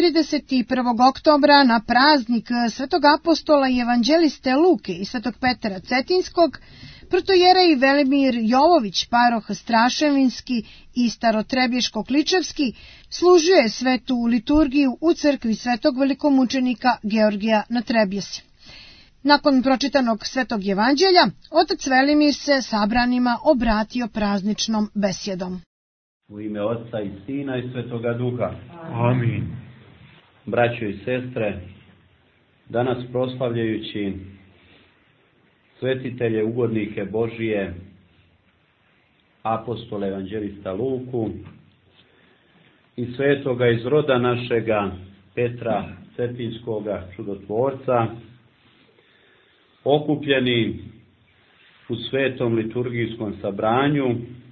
31. oktobra na praznik svetog apostola i evanđeliste Luke i svetog Petra Cetinskog, protojerej Velimir Jovović, paroh Straševinski i Starotrebješko-Kličevski, služio je svetu liturgiju u crkvi svetog velikomučenika Georgija na Trebjesi. Nakon pročitanog svetog evanđelja, otac Velimir se sabranima obratio prazničnom besjedom. U ime Otca i Sina i Svetoga Duha. Amin. Braćo i sestre, danas proslavljajući svetitelje, ugodnike Božije, apostola evanđelista Luku i svetoga iz roda našega Petra Cetinskoga, čudotvorca, okupljeni u svetom liturgijskom sabranju,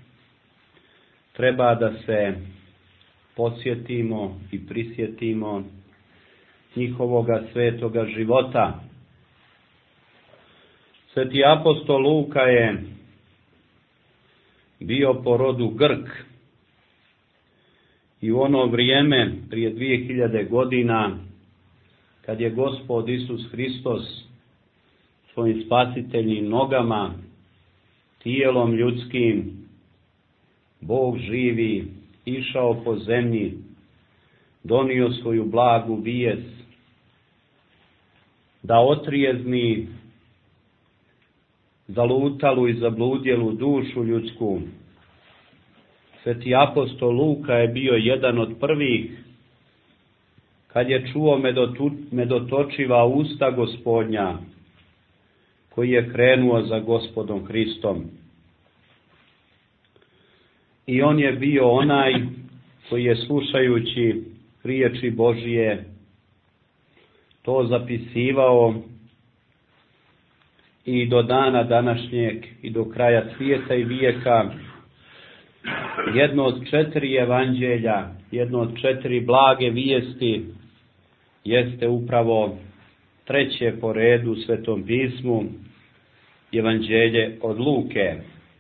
treba da se podsjetimo i prisjetimo njihovoga svetoga života. Sveti apostol Luka je bio po rodu Grk i u ono vrijeme, prije 2000 godina, kad je Gospod Isus Hristos svojim spasiteljnim nogama, tijelom ljudskim, Bog živi, išao po zemlji, donio svoju blagu vijest, da otrijezni zalutalu i zabludjelu dušu ljudsku. Sveti apostol Luka je bio jedan od prvih, kad je čuo medotočiva usta Gospodnja, koji je krenuo za Gospodom Hristom. I on je bio onaj koji je, slušajući riječi Božije, to zapisivao i do dana današnjeg i do kraja svijeta i vijeka. Jedno od 4 evanđelja, jedno od 4 blage vijesti jeste upravo 3. po redu u Svetom pismu, evanđelje od Luke.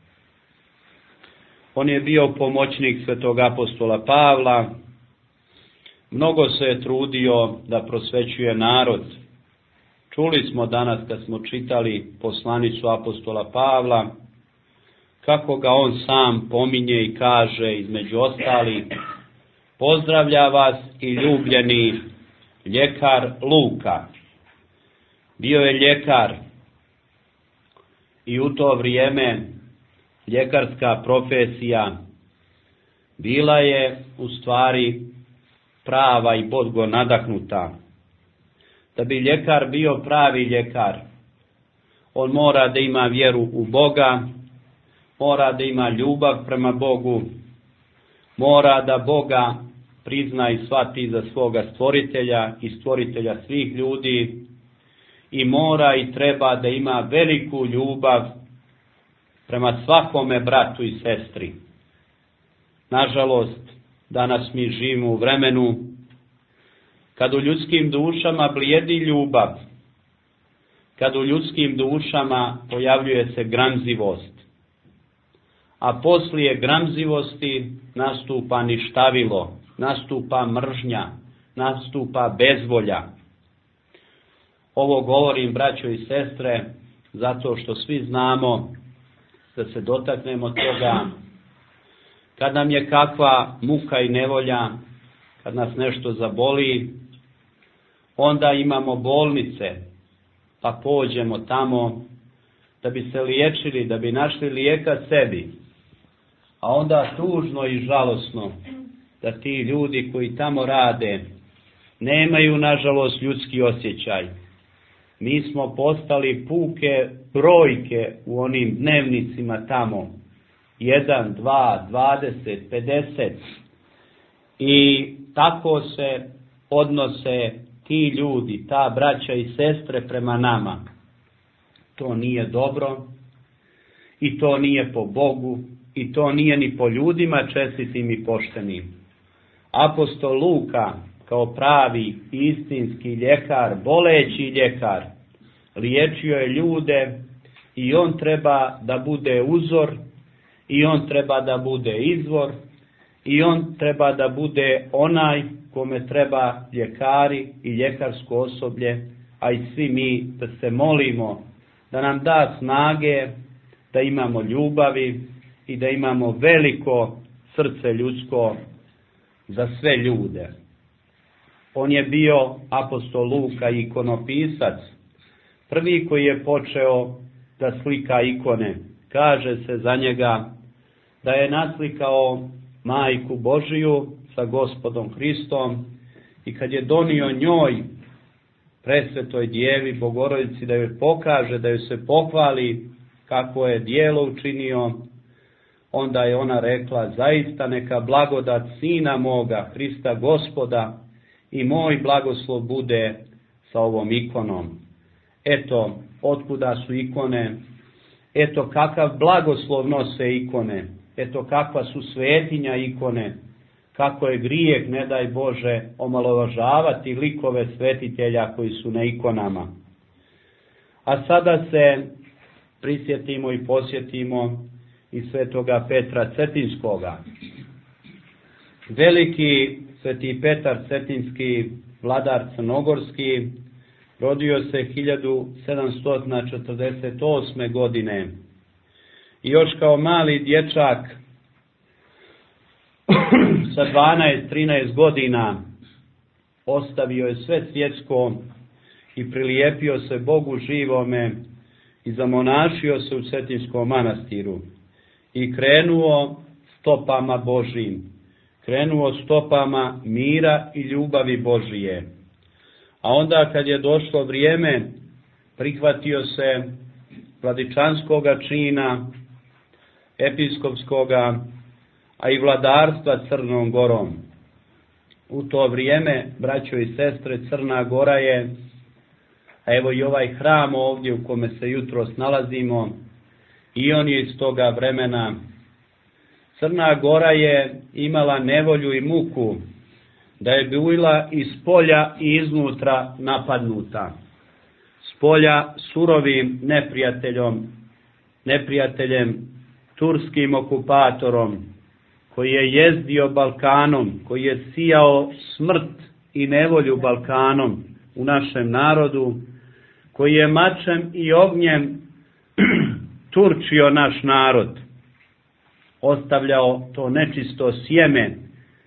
On je bio pomoćnik svetog apostola Pavla, mnogo se je trudio da prosvećuje narod. Čuli smo danas kad smo čitali poslanicu apostola Pavla, kako ga on sam pominje i kaže, između ostalih, pozdravlja vas i ljubljeni ljekar Luka. Bio je ljekar i u to vrijeme ljekarska profesija bila je u stvari prava i Bogom nadahnuta. Da bi ljekar bio pravi ljekar, on mora da ima vjeru u Boga, mora da ima ljubav prema Bogu, mora da Boga prizna i shvati za svoga stvoritelja i stvoritelja svih ljudi i mora i treba da ima veliku ljubav prema svakome bratu i sestri. Nažalost, danas mi živimo u vremenu kad u ljudskim dušama blijedi ljubav, kad u ljudskim dušama pojavljuje se gramzivost, a poslije gramzivosti nastupa ništavilo, nastupa mržnja, nastupa bezvolja. Ovo govorim, braćo i sestre, zato što svi znamo da se dotaknemo toga kad nam je kakva muka i nevolja, kad nas nešto zaboli, onda imamo bolnice, pa pođemo tamo da bi se liječili, da bi našli lijeka sebi. A onda tužno i žalosno da ti ljudi koji tamo rade nemaju, nažalost, ljudski osjećaj. Mi smo postali puke brojke u onim dnevnicima tamo. 1, 2, 20, 50. I tako se odnose ti ljudi, ta braća i sestre prema nama. To nije dobro i to nije po Bogu i to nije ni po ljudima čestitim i poštenim. Apostol Luka, kao pravi istinski ljekar, boleći ljekar, liječio je ljude i on treba da bude uzor, i on treba da bude izvor, i on treba da bude onaj kome treba ljekari i ljekarsko osoblje, a i svi mi da se molimo da nam da snage, da imamo ljubavi i da imamo veliko srce ljudsko za sve ljude. On je bio apostol Luka i ikonopisac, prvi koji je počeo da slika ikone. Kaže se za njega da je naslikao Majku Božiju sa Gospodom Hristom i kad je donio njoj, presvetoj djevi Bogorodici, da joj pokaže, da joj se pohvali kako je djelo učinio, onda je ona rekla: zaista neka blagodat Sina moga, Hrista Gospoda, i moj blagoslov bude sa ovom ikonom. Eto, otkuda su ikone, eto kakav blagoslov nose ikone, eto kakva su svetinja ikone, kako je grijeh, ne daj Bože, omalovažavati likove svetitelja koji su na ikonama. A sada se prisjetimo i posjetimo i svetoga Petra Cetinskoga. Veliki sveti Petar Cetinski, vladar crnogorski, rodio se 1748. godine i još kao mali dječak sa 12-13 godina ostavio je sve svjetsko i prilijepio se Bogu živome i zamonašio se u Cetinskom manastiru i krenuo stopama Božijim, krenuo stopama mira i ljubavi Božije. A onda kad je došlo vrijeme, prihvatio se vladičanskoga čina, episkopskoga, a i vladarstva Crnom Gorom. U to vrijeme, braćo i sestre, Crna Gora je, a evo i ovaj hram ovdje u kome se jutros nalazimo, i on je iz toga vremena. Crna Gora je imala nevolju i muku, da je bila iz polja i iznutra napadnuta. S polja surovim neprijateljem, turskim okupatorom, koji je jezdio Balkanom, koji je sijao smrt i nevolju Balkanom u našem narodu, koji je mačem i ognjem turčio naš narod, ostavljao to nečisto sjeme,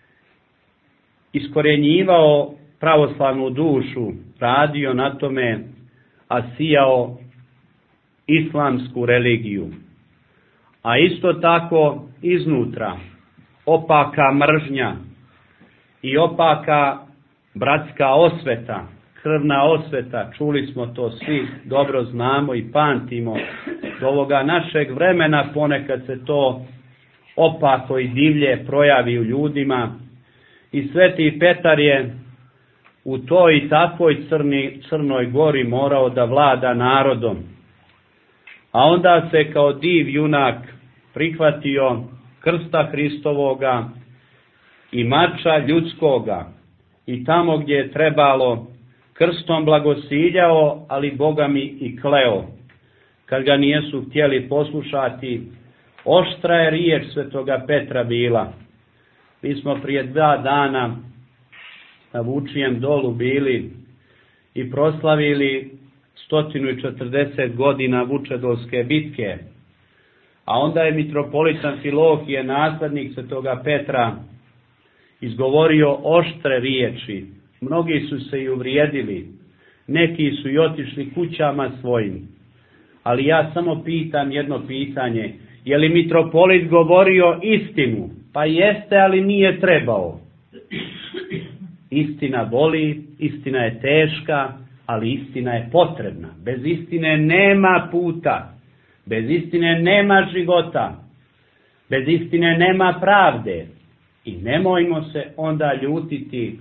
iskorjenjivao pravoslavnu dušu, radio na tome, a sijao islamsku religiju. A isto tako iznutra opaka mržnja i opaka bratska osveta, krvna osveta, čuli smo to svi, dobro znamo i pamtimo. Do ovoga našeg vremena ponekad se to opako i divlje projavi u ljudima. I sveti Petar je u toj i takvoj Crnoj Gori morao da vlada narodom. A onda se kao div junak prihvatio krsta Hristovoga i mača ljudskoga i tamo gdje je trebalo krstom blagosiljao, ali Boga mi i kleo. Kad ga nijesu htjeli poslušati, oštra je riječ svetoga Petra bila. Mi smo prije 2 dana na Vučijem dolu bili i proslavili 140 godina Vučedolske bitke. A onda je mitropolit Amfilohije, naslednik svetoga Petra, izgovorio oštre riječi. Mnogi su se i uvrijedili, neki su i otišli kućama svojim. Ali ja samo pitam jedno pitanje, je li mitropolit govorio istinu? Pa jeste, ali nije trebao. Istina boli, istina je teška, ali istina je potrebna. Bez istine nema puta, bez istine nema života, bez istine nema pravde. I nemojmo se onda ljutiti,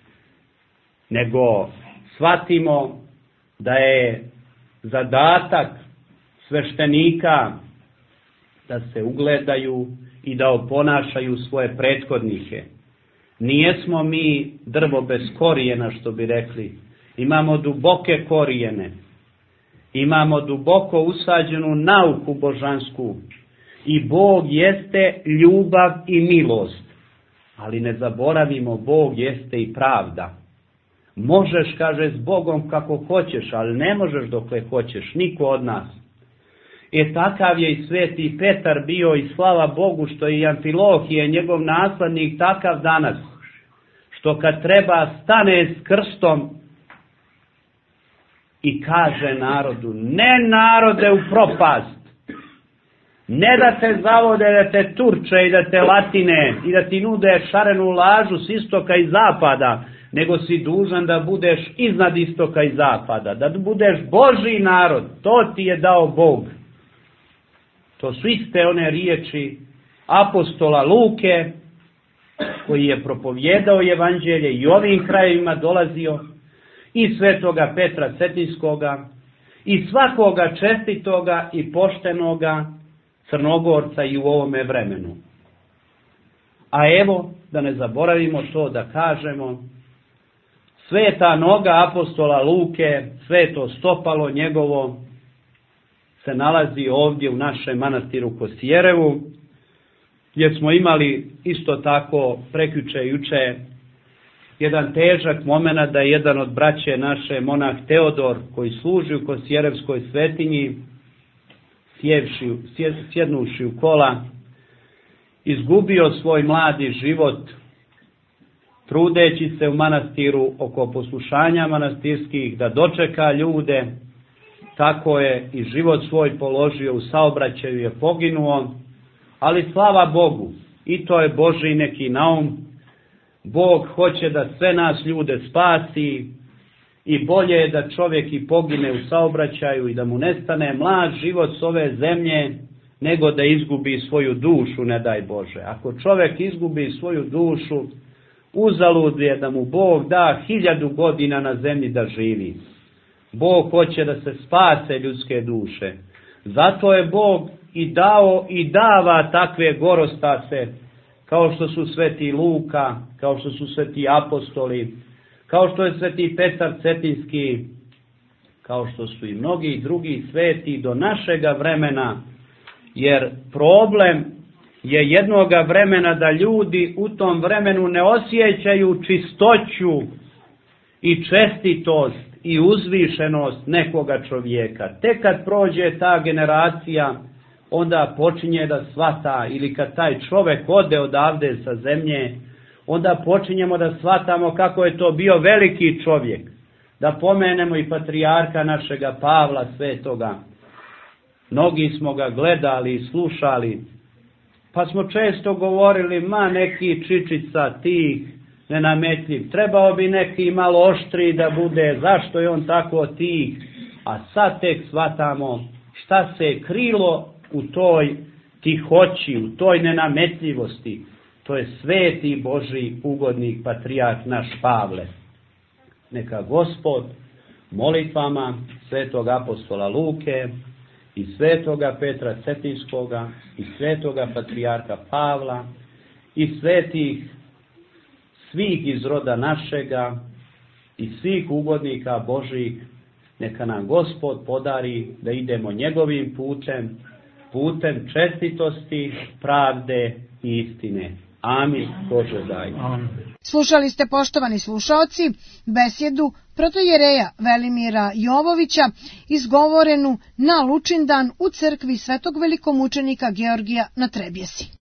nego shvatimo da je zadatak sveštenika da se ugledaju i da oponašaju svoje prethodnike. Nijesmo mi drvo bez korijena, što bi rekli. Imamo duboke korijene. Imamo duboko usađenu nauku božansku. I Bog jeste ljubav i milost. Ali ne zaboravimo, Bog jeste i pravda. Možeš, kaže, s Bogom kako hoćeš, ali ne možeš dokle hoćeš, niko od nas. Takav je i sveti Petar bio i slava Bogu što je i Amfilohije, njegov naslednik, takav danas. Što kad treba stane s krstom i kaže narodu, ne narode u propast, ne da te zavode, da te turče i da te latine i da ti nude šarenu lažu s istoka i zapada, nego si dužan da budeš iznad istoka i zapada, da budeš Božji narod, to ti je dao Bog. To su iste one riječi apostola Luke, koji je propovjedao evanđelje i ovim krajevima dolazio, i svetoga Petra Cetinskoga, i svakoga čestitoga i poštenoga Crnogorca i u ovome vremenu. A evo, da ne zaboravimo to da kažemo, sveta noga apostola Luke, sveto stopalo njegovo, se nalazi ovdje u našem manastiru Kosijerevu, gdje smo imali isto tako prekjuče juče jedan težak moment da je jedan od braće naše, monah Teodor, koji služi u Kosijerevskoj svetinji, sjednuši u kola, izgubio svoj mladi život, trudeći se u manastiru oko poslušanja manastirskih da dočeka ljude. Tako je i život svoj položio, u saobraćaju je poginuo, ali slava Bogu, i to je Božji neki naum. Bog hoće da sve nas ljude spasi i bolje je da čovjek i pogine u saobraćaju i da mu nestane mlad život s ove zemlje, nego da izgubi svoju dušu, ne daj Bože. Ako čovjek izgubi svoju dušu, uzalud je da mu Bog da 1000 godina na zemlji da živi. Bog hoće da se spase ljudske duše. Zato je Bog i dao i dava takve gorostase, kao što su sveti Luka, kao što su sveti apostoli, kao što je sveti Petar Cetinski, kao što su i mnogi drugi sveti do našega vremena, jer problem je jednoga vremena da ljudi u tom vremenu ne osjećaju čistoću i čestitost i uzvišenost nekoga čovjeka. Tek kad prođe ta generacija, onda počinje da shvata, ili kad taj čovjek ode odavde sa zemlje, onda počinjemo da shvatamo kako je to bio veliki čovjek. Da pomenemo i patrijarha našega Pavla Svetoga. Mnogi smo ga gledali i slušali, pa smo često govorili, ma neki čičica tih, nenametljiv, trebao bi neki malo oštriji da bude, zašto je on tako tih, a sad tek shvatamo šta se krilo u toj tihoći, u toj nenametljivosti. To je sveti Božji ugodnik patrijarh naš Pavle. Neka Gospod molitvama svetog apostola Luke i svetoga Petra Cetinskoga i svetoga patrijarha Pavla i svetih svih iz roda našega i svih ugodnika Božjih, neka nam Gospod podari da idemo njegovim putem čestitosti, pravde i istine. Amin. Bože daj. Slušali ste, poštovani slušaoci, besjedu protojereja Velimira Jovovića, izgovorenu na Lučindan u crkvi svetog velikomučenika Georgija na Trebjesi.